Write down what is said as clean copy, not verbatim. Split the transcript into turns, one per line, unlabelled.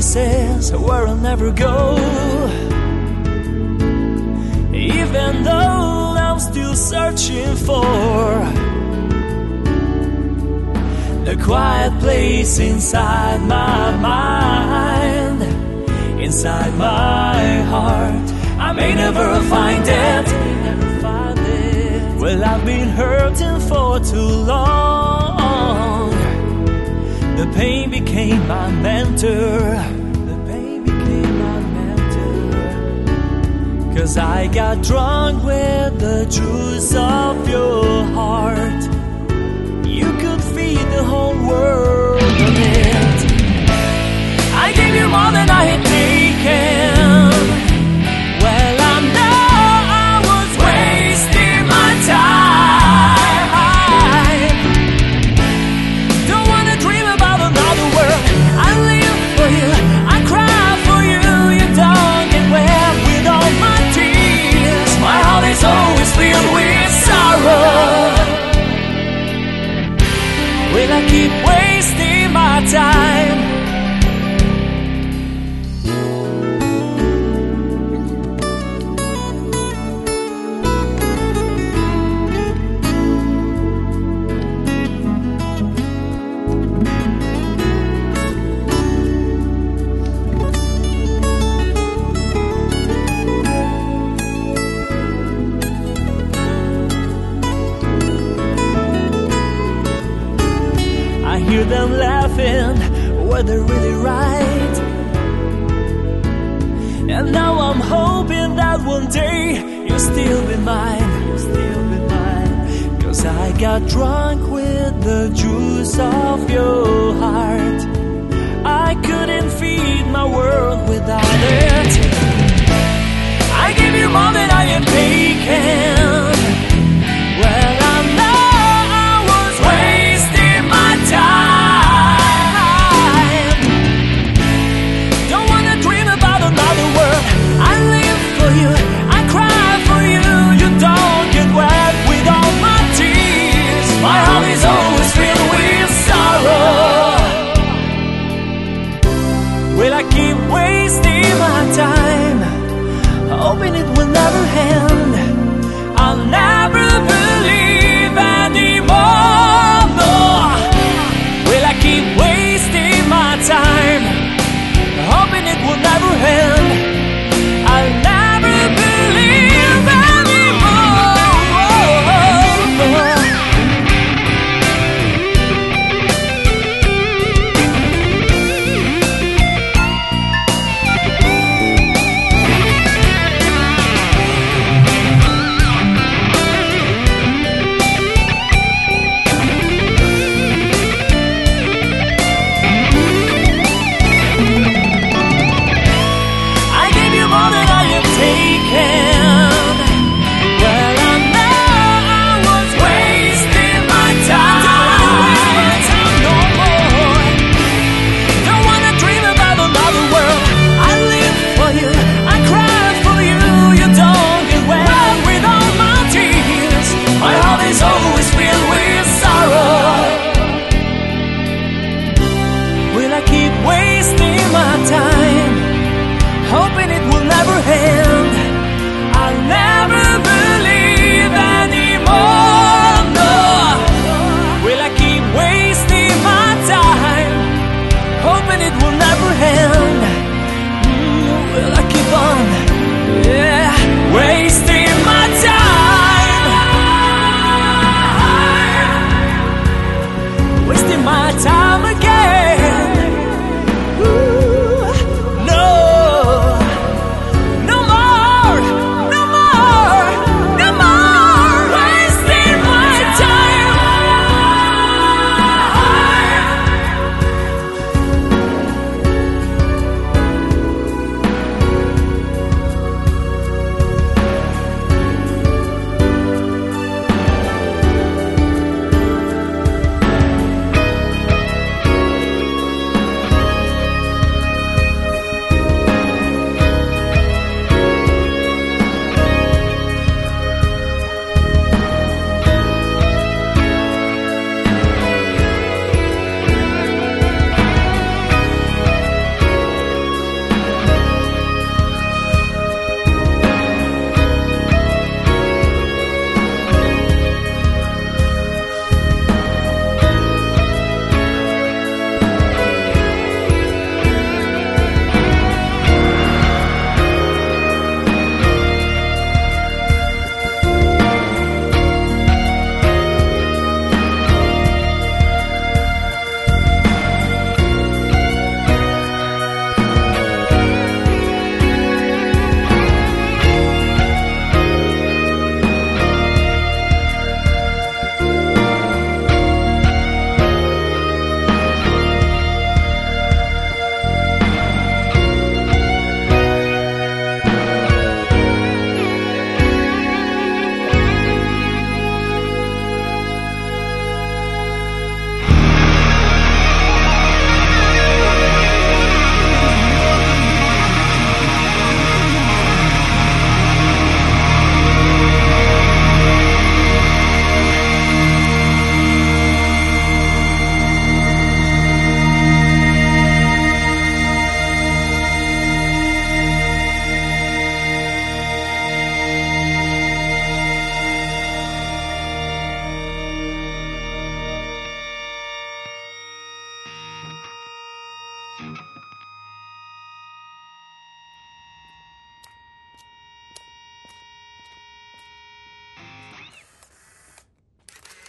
places where I'll never go, even though I'm still searching for the quiet place inside my mind, inside my heart. I may never find it. Well, I've been hurting for too long. The pain became my mentor. The pain became my mentor. 'Cause I got drunk with the truth of your heart. You could feed the whole world on it. I gave you more than I had taken. Well, I know I was wasting my time. Don't wanna dream about another world. I live for you, I cry for you. You don't get wet with all my tears. My heart is always filled with sorrow. Will I keep wasting my time? I hear them laughing when they're really right. And now I'm hoping that one day you'll still be mine. You'll still be mine. 'Cause I got drunk with the juice of your heart. I couldn't feed my world without it. I gave you more than I had taken. Well, I know I was wasting my time. Don't wanna dream about another world. I live for you, I cry for you. You don't get wet with all my tears. My heart is always filled with sorrow. Will I keep wasting my time, hoping it will never end? I'll never believe anymore, no. Will I keep wasting my time, hoping it will never end? I'll never believe anymore. Wasting my time, hoping it will never end. I'll never believe anymore, no. Will I keep wasting my time, hoping it will never end?